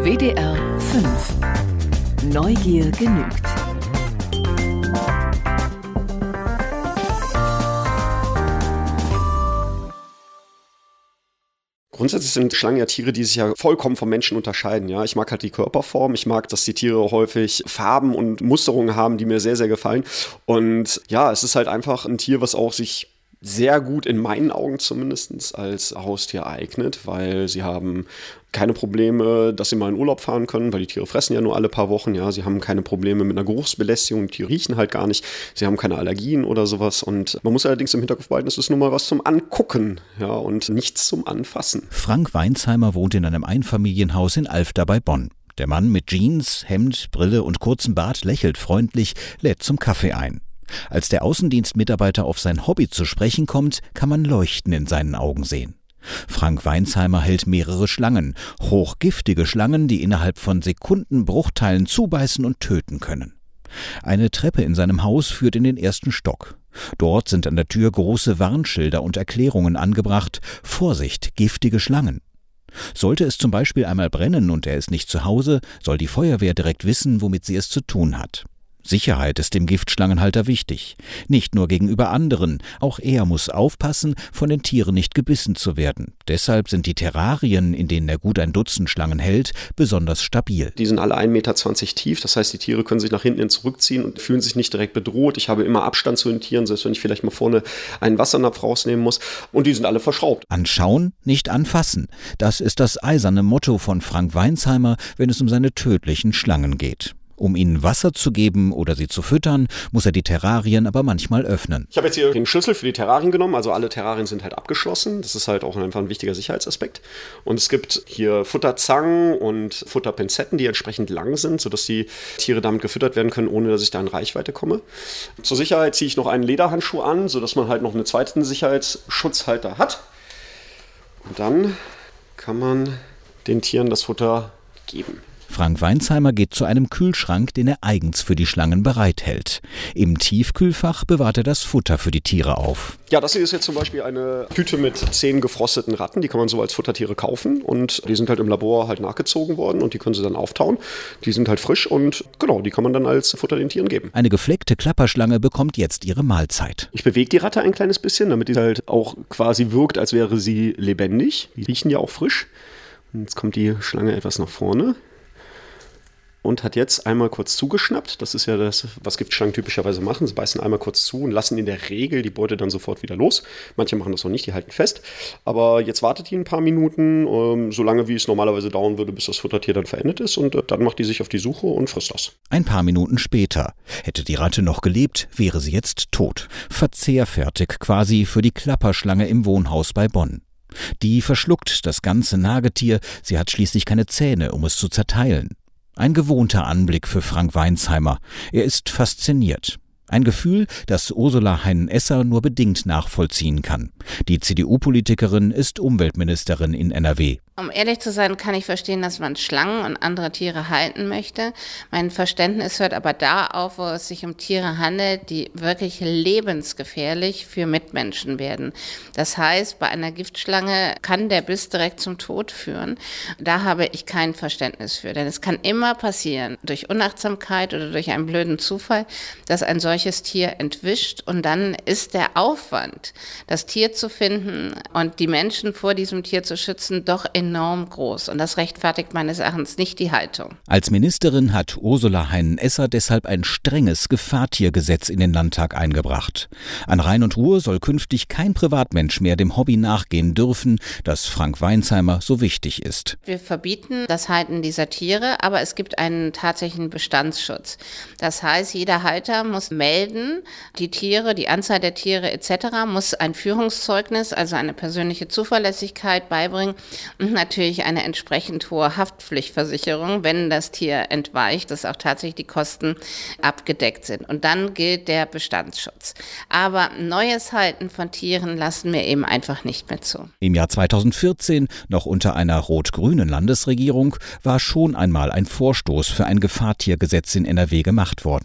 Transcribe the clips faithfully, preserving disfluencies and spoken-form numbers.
W D R fünf. Neugier genügt. Grundsätzlich sind Schlangen ja Tiere, die sich ja vollkommen vom Menschen unterscheiden. Ja, ich mag halt die Körperform. Ich mag, dass die Tiere häufig Farben und Musterungen haben, die mir sehr, sehr gefallen. Und ja, es ist halt einfach ein Tier, was auch sich sehr gut, in meinen Augen zumindest, als Haustier eignet, weil sie haben keine Probleme, dass sie mal in Urlaub fahren können, weil die Tiere fressen ja nur alle paar Wochen. Ja, sie haben keine Probleme mit einer Geruchsbelästigung, die Tiere riechen halt gar nicht. Sie haben keine Allergien oder sowas. Und man muss allerdings im Hinterkopf behalten, es ist nun mal was zum Angucken, ja, und nichts zum Anfassen. Frank Weinsheimer wohnt in einem Einfamilienhaus in Alfter bei Bonn. Der Mann mit Jeans, Hemd, Brille und kurzem Bart lächelt freundlich, lädt zum Kaffee ein. Als der Außendienstmitarbeiter auf sein Hobby zu sprechen kommt, kann man Leuchten in seinen Augen sehen. Frank Weinsheimer hält mehrere Schlangen, hochgiftige Schlangen, die innerhalb von Sekundenbruchteilen zubeißen und töten können. Eine Treppe in seinem Haus führt in den ersten Stock. Dort sind an der Tür große Warnschilder und Erklärungen angebracht: Vorsicht, giftige Schlangen. Sollte es zum Beispiel einmal brennen und er ist nicht zu Hause, soll die Feuerwehr direkt wissen, womit sie es zu tun hat. Sicherheit ist dem Giftschlangenhalter wichtig. Nicht nur gegenüber anderen, auch er muss aufpassen, von den Tieren nicht gebissen zu werden. Deshalb sind die Terrarien, in denen er gut ein Dutzend Schlangen hält, besonders stabil. Die sind alle ein Meter zwanzig tief, das heißt, die Tiere können sich nach hinten hin zurückziehen und fühlen sich nicht direkt bedroht. Ich habe immer Abstand zu den Tieren, selbst wenn ich vielleicht mal vorne einen Wassernapf rausnehmen muss. Und die sind alle verschraubt. Anschauen, nicht anfassen. Das ist das eiserne Motto von Frank Weinsheimer, wenn es um seine tödlichen Schlangen geht. Um ihnen Wasser zu geben oder sie zu füttern, muss er die Terrarien aber manchmal öffnen. Ich habe jetzt hier den Schlüssel für die Terrarien genommen, also alle Terrarien sind halt abgeschlossen. Das ist halt auch einfach ein wichtiger Sicherheitsaspekt. Und es gibt hier Futterzangen und Futterpinzetten, die entsprechend lang sind, sodass die Tiere damit gefüttert werden können, ohne dass ich da in Reichweite komme. Zur Sicherheit ziehe ich noch einen Lederhandschuh an, sodass man halt noch einen zweiten Sicherheitsschutzhalter hat. Und dann kann man den Tieren das Futter geben. Frank Weinsheimer geht zu einem Kühlschrank, den er eigens für die Schlangen bereithält. Im Tiefkühlfach bewahrt er das Futter für die Tiere auf. Ja, das hier ist jetzt zum Beispiel eine Tüte mit zehn gefrosteten Ratten. Die kann man so als Futtertiere kaufen und die sind halt im Labor halt nachgezogen worden und die können sie dann auftauen. Die sind halt frisch und genau, die kann man dann als Futter den Tieren geben. Eine gefleckte Klapperschlange bekommt jetzt ihre Mahlzeit. Ich bewege die Ratte ein kleines bisschen, damit die halt auch quasi wirkt, als wäre sie lebendig. Die riechen ja auch frisch. Und jetzt kommt die Schlange etwas nach vorne. Und hat jetzt einmal kurz zugeschnappt. Das ist ja das, was Giftschlangen typischerweise machen. Sie beißen einmal kurz zu und lassen in der Regel die Beute dann sofort wieder los. Manche machen das noch nicht, die halten fest. Aber jetzt wartet die ein paar Minuten, ähm, so lange wie es normalerweise dauern würde, bis das Futtertier dann verendet ist. Und äh, dann macht die sich auf die Suche und frisst das. Ein paar Minuten später. Hätte die Ratte noch gelebt, wäre sie jetzt tot. Verzehrfertig quasi für die Klapperschlange im Wohnhaus bei Bonn. Die verschluckt das ganze Nagetier. Sie hat schließlich keine Zähne, um es zu zerteilen. Ein gewohnter Anblick für Frank Weinsheimer. Er ist fasziniert. Ein Gefühl, das Ursula Heinen-Esser nur bedingt nachvollziehen kann. Die C D U-Politikerin ist Umweltministerin in N R W. Um ehrlich zu sein, kann ich verstehen, dass man Schlangen und andere Tiere halten möchte. Mein Verständnis hört aber da auf, wo es sich um Tiere handelt, die wirklich lebensgefährlich für Mitmenschen werden. Das heißt, bei einer Giftschlange kann der Biss direkt zum Tod führen. Da habe ich kein Verständnis für, denn es kann immer passieren, durch Unachtsamkeit oder durch einen blöden Zufall, dass ein solches Tier entwischt und dann ist der Aufwand, das Tier zu finden und die Menschen vor diesem Tier zu schützen, doch enorm enorm groß und das rechtfertigt meines Erachtens nicht die Haltung. Als Ministerin hat Ursula Heinen-Esser deshalb ein strenges Gefahrtiergesetz in den Landtag eingebracht. An Rhein und Ruhr soll künftig kein Privatmensch mehr dem Hobby nachgehen dürfen, das Frank Weinsheimer so wichtig ist. Wir verbieten das Halten dieser Tiere, aber es gibt einen tatsächlichen Bestandsschutz. Das heißt, jeder Halter muss melden, die Tiere, die Anzahl der Tiere et cetera, muss ein Führungszeugnis, also eine persönliche Zuverlässigkeit beibringen und natürlich eine entsprechend hohe Haftpflichtversicherung, wenn das Tier entweicht, dass auch tatsächlich die Kosten abgedeckt sind. Und dann gilt der Bestandsschutz. Aber neues Halten von Tieren lassen wir eben einfach nicht mehr zu. Im Jahr zweitausendvierzehn, noch unter einer rot-grünen Landesregierung, war schon einmal ein Vorstoß für ein Gefahrtiergesetz in N R W gemacht worden.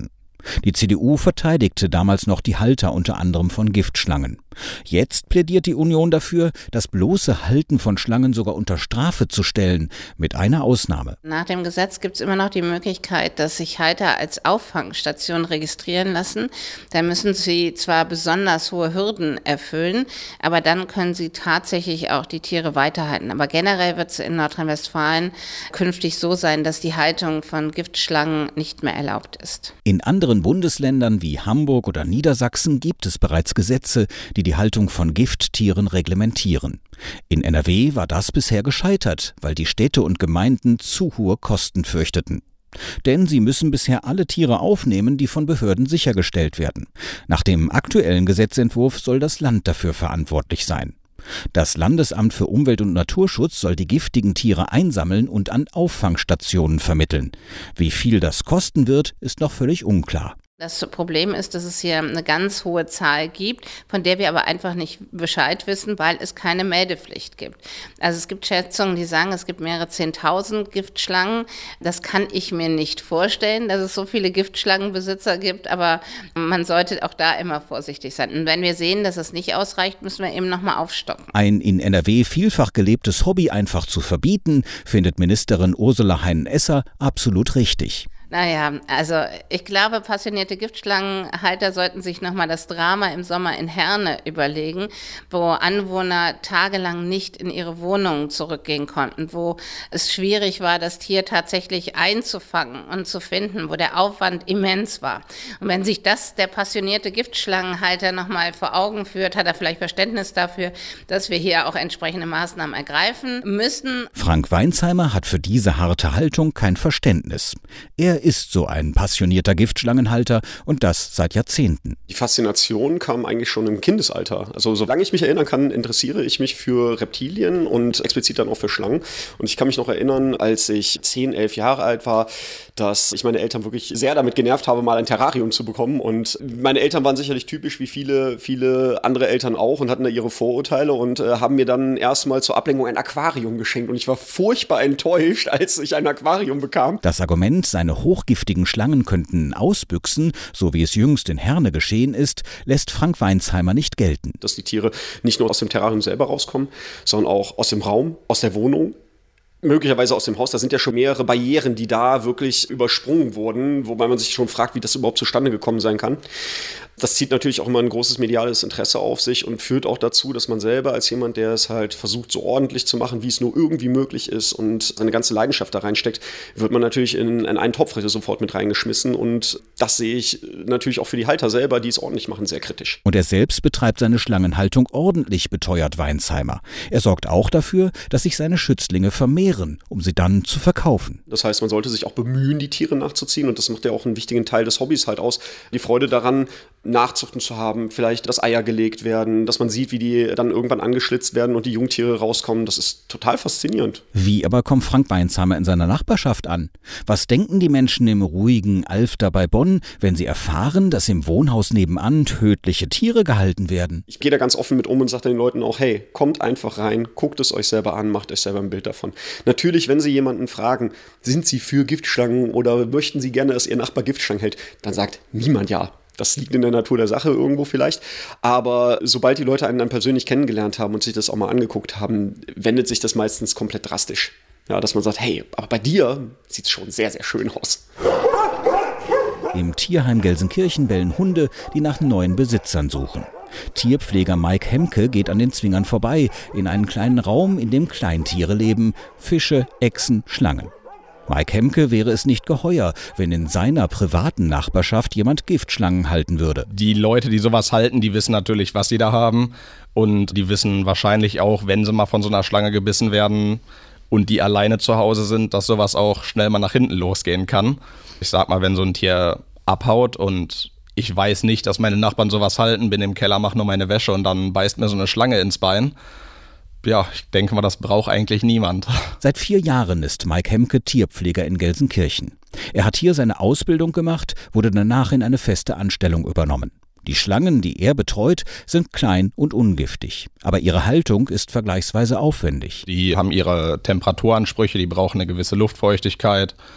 Die C D U verteidigte damals noch die Halter unter anderem von Giftschlangen. Jetzt plädiert die Union dafür, das bloße Halten von Schlangen sogar unter Strafe zu stellen, mit einer Ausnahme. Nach dem Gesetz gibt es immer noch die Möglichkeit, dass sich Halter als Auffangstation registrieren lassen. Da müssen sie zwar besonders hohe Hürden erfüllen, aber dann können sie tatsächlich auch die Tiere weiterhalten. Aber generell wird es in Nordrhein-Westfalen künftig so sein, dass die Haltung von Giftschlangen nicht mehr erlaubt ist. In anderen Bundesländern wie Hamburg oder Niedersachsen gibt es bereits Gesetze, die die Haltung von Gifttieren reglementieren. In N R W war das bisher gescheitert, weil die Städte und Gemeinden zu hohe Kosten fürchteten. Denn sie müssen bisher alle Tiere aufnehmen, die von Behörden sichergestellt werden. Nach dem aktuellen Gesetzentwurf soll das Land dafür verantwortlich sein. Das Landesamt für Umwelt und Naturschutz soll die giftigen Tiere einsammeln und an Auffangstationen vermitteln. Wie viel das kosten wird, ist noch völlig unklar. Das Problem ist, dass es hier eine ganz hohe Zahl gibt, von der wir aber einfach nicht Bescheid wissen, weil es keine Meldepflicht gibt. Also es gibt Schätzungen, die sagen, es gibt mehrere Zehntausend Giftschlangen. Das kann ich mir nicht vorstellen, dass es so viele Giftschlangenbesitzer gibt, aber man sollte auch da immer vorsichtig sein. Und wenn wir sehen, dass es nicht ausreicht, müssen wir eben nochmal aufstocken. Ein in N R W vielfach gelebtes Hobby einfach zu verbieten, findet Ministerin Ursula Heinen-Esser absolut richtig. Naja, also ich glaube, passionierte Giftschlangenhalter sollten sich nochmal das Drama im Sommer in Herne überlegen, wo Anwohner tagelang nicht in ihre Wohnungen zurückgehen konnten, wo es schwierig war, das Tier tatsächlich einzufangen und zu finden, wo der Aufwand immens war. Und wenn sich das der passionierte Giftschlangenhalter nochmal vor Augen führt, hat er vielleicht Verständnis dafür, dass wir hier auch entsprechende Maßnahmen ergreifen müssen. Frank Weinsheimer hat für diese harte Haltung kein Verständnis. Er ist so ein passionierter Giftschlangenhalter und das seit Jahrzehnten. Die Faszination kam eigentlich schon im Kindesalter. Also solange ich mich erinnern kann, interessiere ich mich für Reptilien und explizit dann auch für Schlangen. Und ich kann mich noch erinnern, als ich zehn, elf Jahre alt war, dass ich meine Eltern wirklich sehr damit genervt habe, mal ein Terrarium zu bekommen. Und meine Eltern waren sicherlich typisch wie viele, viele andere Eltern auch und hatten da ihre Vorurteile und äh, haben mir dann erstmal zur Ablenkung ein Aquarium geschenkt. Und ich war furchtbar enttäuscht, als ich ein Aquarium bekam. Das Argument, seine hochgiftigen Schlangen könnten ausbüchsen, so wie es jüngst in Herne geschehen ist, lässt Frank Weinsheimer nicht gelten. Dass die Tiere nicht nur aus dem Terrarium selber rauskommen, sondern auch aus dem Raum, aus der Wohnung, möglicherweise aus dem Haus. Da sind ja schon mehrere Barrieren, die da wirklich übersprungen wurden, wobei man sich schon fragt, wie das überhaupt zustande gekommen sein kann. Das zieht natürlich auch immer ein großes mediales Interesse auf sich und führt auch dazu, dass man selber als jemand, der es halt versucht, so ordentlich zu machen, wie es nur irgendwie möglich ist und seine ganze Leidenschaft da reinsteckt, wird man natürlich in, in einen Topf sofort mit reingeschmissen. Und das sehe ich natürlich auch für die Halter selber, die es ordentlich machen, sehr kritisch. Und er selbst betreibt seine Schlangenhaltung ordentlich, beteuert Weinsheimer. Er sorgt auch dafür, dass sich seine Schützlinge vermehren, um sie dann zu verkaufen. Das heißt, man sollte sich auch bemühen, die Tiere nachzuziehen. Und das macht ja auch einen wichtigen Teil des Hobbys halt aus. Die Freude daran, Nachzuchten zu haben, vielleicht dass Eier gelegt werden, dass man sieht, wie die dann irgendwann angeschlitzt werden und die Jungtiere rauskommen. Das ist total faszinierend. Wie aber kommt Frank Weinsheimer in seiner Nachbarschaft an? Was denken die Menschen im ruhigen Alfter bei Bonn, wenn sie erfahren, dass im Wohnhaus nebenan tödliche Tiere gehalten werden? Ich gehe da ganz offen mit um und sage den Leuten auch, hey, kommt einfach rein, guckt es euch selber an, macht euch selber ein Bild davon. Natürlich, wenn Sie jemanden fragen, sind Sie für Giftschlangen oder möchten Sie gerne, dass Ihr Nachbar Giftschlangen hält, dann sagt niemand ja. Das liegt in der Natur der Sache irgendwo vielleicht. Aber sobald die Leute einen dann persönlich kennengelernt haben und sich das auch mal angeguckt haben, wendet sich das meistens komplett drastisch. Ja, dass man sagt, hey, aber bei dir sieht es schon sehr, sehr schön aus. Im Tierheim Gelsenkirchen bellen Hunde, die nach neuen Besitzern suchen. Tierpfleger Mike Hemke geht an den Zwingern vorbei, in einen kleinen Raum, in dem Kleintiere leben, Fische, Echsen, Schlangen. Mike Hemke wäre es nicht geheuer, wenn in seiner privaten Nachbarschaft jemand Giftschlangen halten würde. Die Leute, die sowas halten, die wissen natürlich, was sie da haben. Und die wissen wahrscheinlich auch, wenn sie mal von so einer Schlange gebissen werden und die alleine zu Hause sind, dass sowas auch schnell mal nach hinten losgehen kann. Ich sag mal, wenn so ein Tier abhaut und ich weiß nicht, dass meine Nachbarn sowas halten, bin im Keller, mach nur meine Wäsche und dann beißt mir so eine Schlange ins Bein. Ja, ich denke mal, das braucht eigentlich niemand. Seit vier Jahren ist Mike Hemke Tierpfleger in Gelsenkirchen. Er hat hier seine Ausbildung gemacht, wurde danach in eine feste Anstellung übernommen. Die Schlangen, die er betreut, sind klein und ungiftig. Aber ihre Haltung ist vergleichsweise aufwendig. Die haben ihre Temperaturansprüche, die brauchen eine gewisse Luftfeuchtigkeit.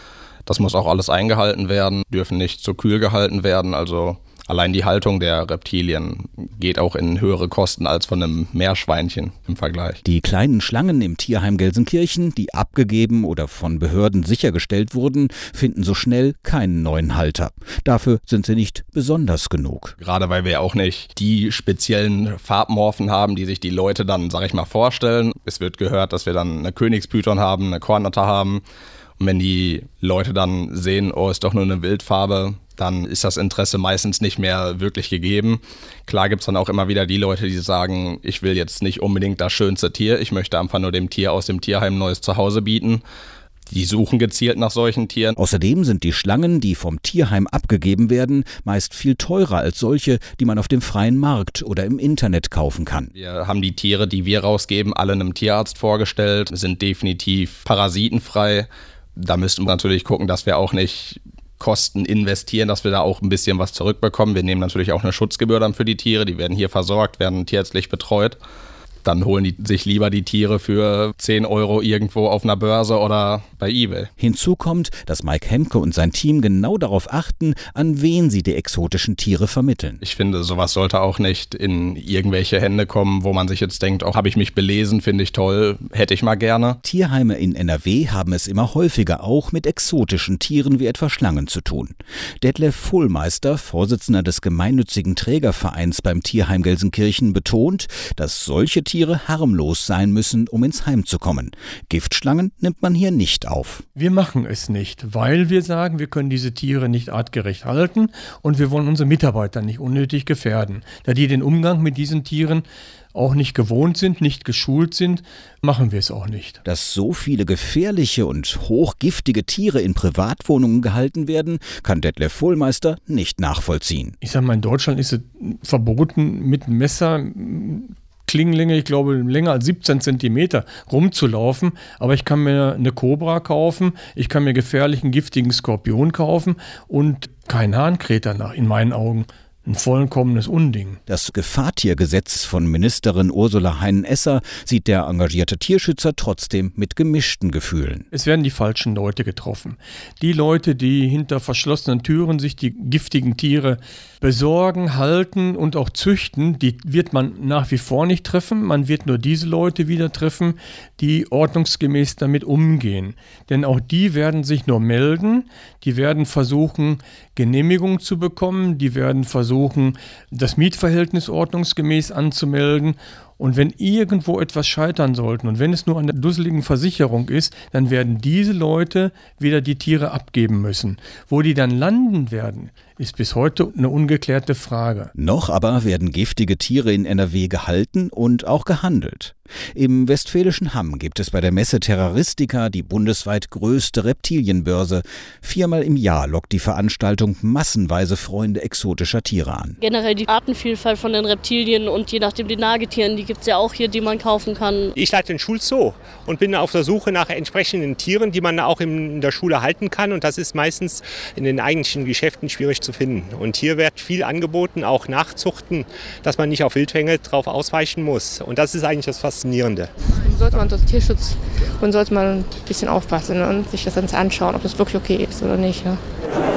Das muss auch alles eingehalten werden, dürfen nicht zu kühl gehalten werden, also allein die Haltung der Reptilien geht auch in höhere Kosten als von einem Meerschweinchen im Vergleich. Die kleinen Schlangen im Tierheim Gelsenkirchen, die abgegeben oder von Behörden sichergestellt wurden, finden so schnell keinen neuen Halter. Dafür sind sie nicht besonders genug. Gerade weil wir auch nicht die speziellen Farbmorphen haben, die sich die Leute dann, sag ich mal, vorstellen. Es wird gehört, dass wir dann eine Königspython haben, eine Kornotter haben. Und wenn die Leute dann sehen, oh, ist doch nur eine Wildfarbe, dann ist das Interesse meistens nicht mehr wirklich gegeben. Klar gibt es dann auch immer wieder die Leute, die sagen, ich will jetzt nicht unbedingt das schönste Tier, ich möchte einfach nur dem Tier aus dem Tierheim ein neues Zuhause bieten. Die suchen gezielt nach solchen Tieren. Außerdem sind die Schlangen, die vom Tierheim abgegeben werden, meist viel teurer als solche, die man auf dem freien Markt oder im Internet kaufen kann. Wir haben die Tiere, die wir rausgeben, alle einem Tierarzt vorgestellt, sind definitiv parasitenfrei. Da müssten wir natürlich gucken, dass wir auch nicht Kosten investieren, dass wir da auch ein bisschen was zurückbekommen. Wir nehmen natürlich auch eine Schutzgebühr dann für die Tiere, die werden hier versorgt, werden tierärztlich betreut. Dann holen die sich lieber die Tiere für zehn Euro irgendwo auf einer Börse oder bei eBay. Hinzu kommt, dass Mike Hemke und sein Team genau darauf achten, an wen sie die exotischen Tiere vermitteln. Ich finde, sowas sollte auch nicht in irgendwelche Hände kommen, wo man sich jetzt denkt, auch habe ich mich belesen, finde ich toll, hätte ich mal gerne. Tierheime in N R W haben es immer häufiger auch mit exotischen Tieren wie etwa Schlangen zu tun. Detlef Vohlmeister, Vorsitzender des gemeinnützigen Trägervereins beim Tierheim Gelsenkirchen, betont, dass solche Tiere Tiere harmlos sein müssen, um ins Heim zu kommen. Giftschlangen nimmt man hier nicht auf. Wir machen es nicht, weil wir sagen, wir können diese Tiere nicht artgerecht halten und wir wollen unsere Mitarbeiter nicht unnötig gefährden. Da die den Umgang mit diesen Tieren auch nicht gewohnt sind, nicht geschult sind, machen wir es auch nicht. Dass so viele gefährliche und hochgiftige Tiere in Privatwohnungen gehalten werden, kann Detlef Vohlmeister nicht nachvollziehen. Ich sage mal, in Deutschland ist es verboten, mit einem Messer, Klingenlänge, ich glaube, länger als siebzehn Zentimeter rumzulaufen. Aber ich kann mir eine Kobra kaufen, ich kann mir gefährlichen, giftigen Skorpion kaufen und kein Hahn kräht danach, in meinen Augen. Ein vollkommenes Unding. Das Gefahrtiergesetz von Ministerin Ursula Heinen-Esser sieht der engagierte Tierschützer trotzdem mit gemischten Gefühlen. Es werden die falschen Leute getroffen. Die Leute, die hinter verschlossenen Türen sich die giftigen Tiere besorgen, halten und auch züchten, die wird man nach wie vor nicht treffen. Man wird nur diese Leute wieder treffen, die ordnungsgemäß damit umgehen. Denn auch die werden sich nur melden, die werden versuchen, Genehmigung zu bekommen, die werden versuchen, das Mietverhältnis ordnungsgemäß anzumelden. Und wenn irgendwo etwas scheitern sollten und wenn es nur an der dusseligen Versicherung ist, dann werden diese Leute wieder die Tiere abgeben müssen. Wo die dann landen werden, ist bis heute eine ungeklärte Frage. Noch aber werden giftige Tiere in N R W gehalten und auch gehandelt. Im westfälischen Hamm gibt es bei der Messe Terroristica die bundesweit größte Reptilienbörse. Viermal im Jahr lockt die Veranstaltung massenweise Freunde exotischer Tiere an. Generell die Artenvielfalt von den Reptilien und je nachdem den Nagetieren, die gibt es ja auch hier, die man kaufen kann. Ich leite den Schulzoo und bin auf der Suche nach entsprechenden Tieren, die man auch in der Schule halten kann. Und das ist meistens in den eigentlichen Geschäften schwierig zu finden. Und hier wird viel angeboten, auch Nachzuchten, dass man nicht auf Wildfänge drauf ausweichen muss. Und das ist eigentlich das Faszinierende. Sollte man unter Tierschutz und sollte man ein bisschen aufpassen und sich das dann anschauen, ob das wirklich okay ist oder nicht. Ja.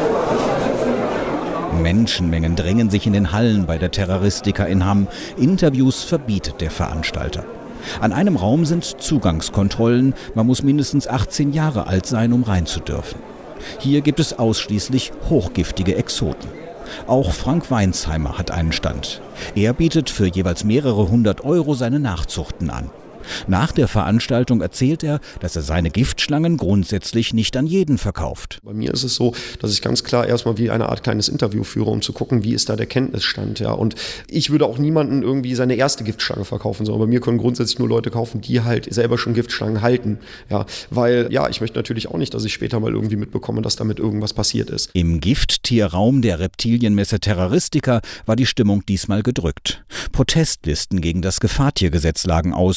Menschenmengen drängen sich in den Hallen bei der Terroristica in Hamm. Interviews verbietet der Veranstalter. An einem Raum sind Zugangskontrollen. Man muss mindestens achtzehn Jahre alt sein, um rein zu dürfen. Hier gibt es ausschließlich hochgiftige Exoten. Auch Frank Weinsheimer hat einen Stand. Er bietet für jeweils mehrere hundert Euro seine Nachzuchten an. Nach der Veranstaltung erzählt er, dass er seine Giftschlangen grundsätzlich nicht an jeden verkauft. Bei mir ist es so, dass ich ganz klar erstmal wie eine Art kleines Interview führe, um zu gucken, wie ist da der Kenntnisstand. Ja. Und ich würde auch niemanden irgendwie seine erste Giftschlange verkaufen, sondern bei mir können grundsätzlich nur Leute kaufen, die halt selber schon Giftschlangen halten. Ja. Weil, ja, ich möchte natürlich auch nicht, dass ich später mal irgendwie mitbekomme, dass damit irgendwas passiert ist. Im Gifttierraum der Reptilienmesse Terroristica war die Stimmung diesmal gedrückt. Protestlisten gegen das Gefahrtiergesetz lagen aus.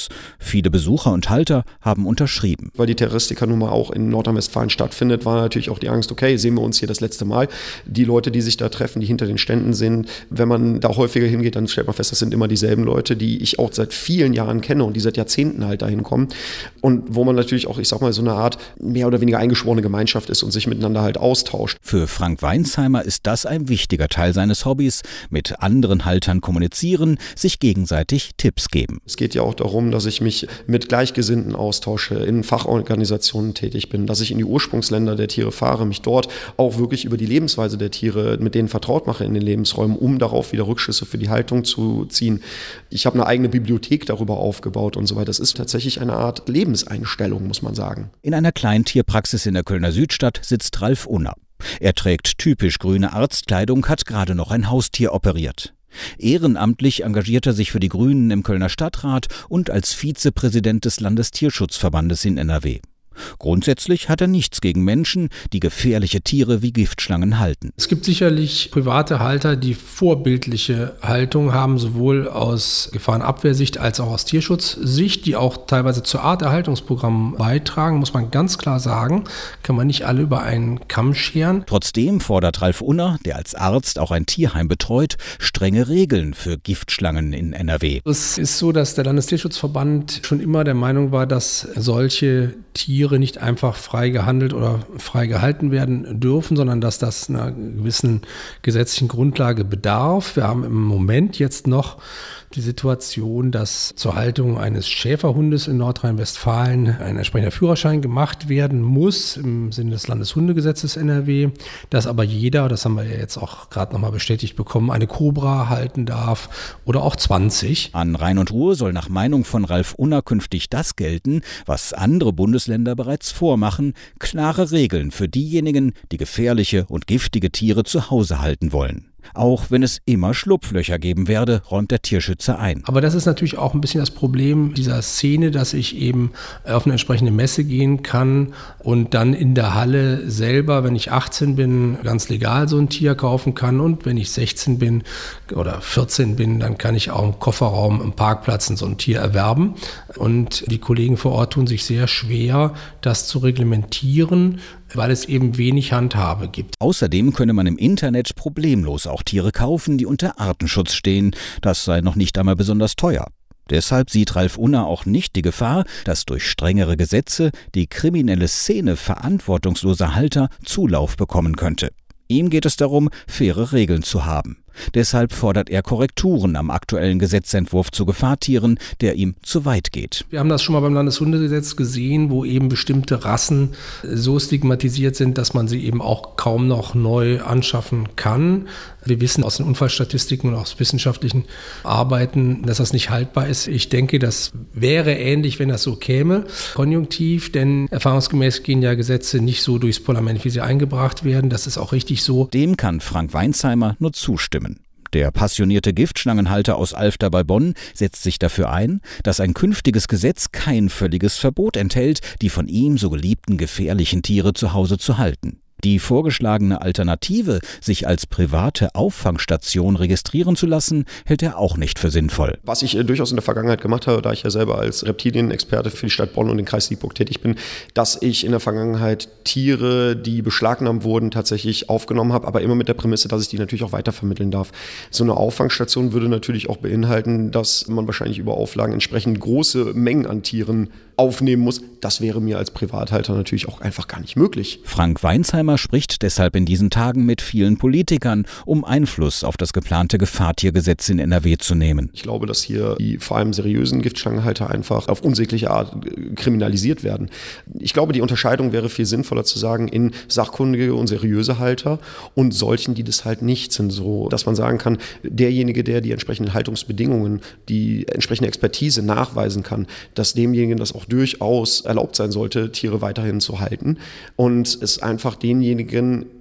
Viele Besucher und Halter haben unterschrieben. Weil die Terroristika nun mal auch in Nordrhein-Westfalen stattfindet, war natürlich auch die Angst, okay, sehen wir uns hier das letzte Mal. Die Leute, die sich da treffen, die hinter den Ständen sind, wenn man da häufiger hingeht, dann stellt man fest, das sind immer dieselben Leute, die ich auch seit vielen Jahren kenne und die seit Jahrzehnten halt dahin kommen. Und wo man natürlich auch, ich sag mal, so eine Art mehr oder weniger eingeschworene Gemeinschaft ist und sich miteinander halt austauscht. Für Frank Weinsheimer ist das ein wichtiger Teil seines Hobbys. Mit anderen Haltern kommunizieren, sich gegenseitig Tipps geben. Es geht ja auch darum, dass ich mich mit Gleichgesinnten austausche, in Fachorganisationen tätig bin, dass ich in die Ursprungsländer der Tiere fahre, mich dort auch wirklich über die Lebensweise der Tiere mit denen vertraut mache in den Lebensräumen, um darauf wieder Rückschlüsse für die Haltung zu ziehen. Ich habe eine eigene Bibliothek darüber aufgebaut und so weiter. Das ist tatsächlich eine Art Lebenseinstellung, muss man sagen. In einer kleinen Tierpraxis in der Kölner Südstadt sitzt Ralf Unner. Er trägt typisch grüne Arztkleidung, hat gerade noch ein Haustier operiert. Ehrenamtlich engagiert er sich für die Grünen im Kölner Stadtrat und als Vizepräsident des Landestierschutzverbandes in N R W. Grundsätzlich hat er nichts gegen Menschen, die gefährliche Tiere wie Giftschlangen halten. Es gibt sicherlich private Halter, die vorbildliche Haltung haben, sowohl aus Gefahrenabwehrsicht als auch aus Tierschutzsicht, die auch teilweise zur Art Erhaltungsprogramm beitragen, muss man ganz klar sagen, kann man nicht alle über einen Kamm scheren. Trotzdem fordert Ralf Unner, der als Arzt auch ein Tierheim betreut, strenge Regeln für Giftschlangen in N R W. Es ist so, dass der Landestierschutzverband schon immer der Meinung war, dass solche Tiere nicht einfach frei gehandelt oder frei gehalten werden dürfen, sondern dass das einer gewissen gesetzlichen Grundlage bedarf. Wir haben im Moment jetzt noch die Situation, dass zur Haltung eines Schäferhundes in Nordrhein-Westfalen ein entsprechender Führerschein gemacht werden muss im Sinne des Landeshundegesetzes N R W, dass aber jeder, das haben wir ja jetzt auch gerade nochmal bestätigt bekommen, eine Kobra halten darf oder auch zwanzig. An Rhein und Ruhr soll nach Meinung von Ralf Unner künftig das gelten, was andere Bundesländer bereits vormachen, klare Regeln für diejenigen, die gefährliche und giftige Tiere zu Hause halten wollen. Auch wenn es immer Schlupflöcher geben werde, räumt der Tierschützer ein. Aber das ist natürlich auch ein bisschen das Problem dieser Szene, dass ich eben auf eine entsprechende Messe gehen kann und dann in der Halle selber, wenn ich achtzehn bin, ganz legal so ein Tier kaufen kann und wenn ich sechzehn bin oder vierzehn bin, dann kann ich auch im Kofferraum, im Parkplatz so ein Tier erwerben. Und die Kollegen vor Ort tun sich sehr schwer, das zu reglementieren, weil es eben wenig Handhabe gibt. Außerdem könne man im Internet problemlos auch Tiere kaufen, die unter Artenschutz stehen. Das sei noch nicht einmal besonders teuer. Deshalb sieht Ralf Unner auch nicht die Gefahr, dass durch strengere Gesetze die kriminelle Szene verantwortungsloser Halter Zulauf bekommen könnte. Ihm geht es darum, faire Regeln zu haben. Deshalb fordert er Korrekturen am aktuellen Gesetzentwurf zu Gefahrtieren, der ihm zu weit geht. Wir haben das schon mal beim Landeshundegesetz gesehen, wo eben bestimmte Rassen so stigmatisiert sind, dass man sie eben auch kaum noch neu anschaffen kann. Wir wissen aus den Unfallstatistiken und aus wissenschaftlichen Arbeiten, dass das nicht haltbar ist. Ich denke, das wäre ähnlich, wenn das so käme, konjunktiv, denn erfahrungsgemäß gehen ja Gesetze nicht so durchs Parlament, wie sie eingebracht werden. Das ist auch richtig so. Dem kann Frank Weinsheimer nur zustimmen. Der passionierte Giftschlangenhalter aus Alfter bei Bonn setzt sich dafür ein, dass ein künftiges Gesetz kein völliges Verbot enthält, die von ihm so geliebten gefährlichen Tiere zu Hause zu halten. Die vorgeschlagene Alternative, sich als private Auffangstation registrieren zu lassen, hält er auch nicht für sinnvoll. Was ich äh, durchaus in der Vergangenheit gemacht habe, da ich ja selber als Reptilienexperte für die Stadt Bonn und den Kreis Siegburg tätig bin, dass ich in der Vergangenheit Tiere, die beschlagnahmt wurden, tatsächlich aufgenommen habe, aber immer mit der Prämisse, dass ich die natürlich auch weitervermitteln darf. So eine Auffangstation würde natürlich auch beinhalten, dass man wahrscheinlich über Auflagen entsprechend große Mengen an Tieren aufnehmen muss. Das wäre mir als Privathalter natürlich auch einfach gar nicht möglich. Frank Weinsheimer spricht deshalb in diesen Tagen mit vielen Politikern, um Einfluss auf das geplante Gefahrtiergesetz in N R W zu nehmen. Ich glaube, dass hier die vor allem seriösen Giftschlangenhalter einfach auf unsägliche Art kriminalisiert werden. Ich glaube, die Unterscheidung wäre viel sinnvoller zu sagen in sachkundige und seriöse Halter und solchen, die das halt nicht sind. So, dass man sagen kann, derjenige, der die entsprechenden Haltungsbedingungen, die entsprechende Expertise nachweisen kann, dass demjenigen das auch durchaus erlaubt sein sollte, Tiere weiterhin zu halten und es einfach denjenigen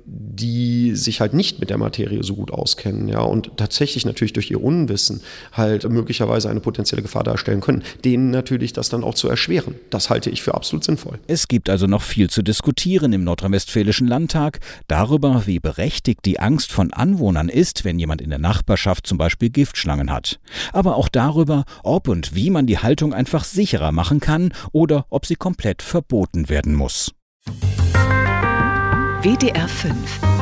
die sich halt nicht mit der Materie so gut auskennen, ja, und tatsächlich natürlich durch ihr Unwissen halt möglicherweise eine potenzielle Gefahr darstellen können, denen natürlich das dann auch zu erschweren. Das halte ich für absolut sinnvoll. Es gibt also noch viel zu diskutieren im Nordrhein-Westfälischen Landtag darüber, wie berechtigt die Angst von Anwohnern ist, wenn jemand in der Nachbarschaft zum Beispiel Giftschlangen hat. Aber auch darüber, ob und wie man die Haltung einfach sicherer machen kann oder ob sie komplett verboten werden muss. W D R fünf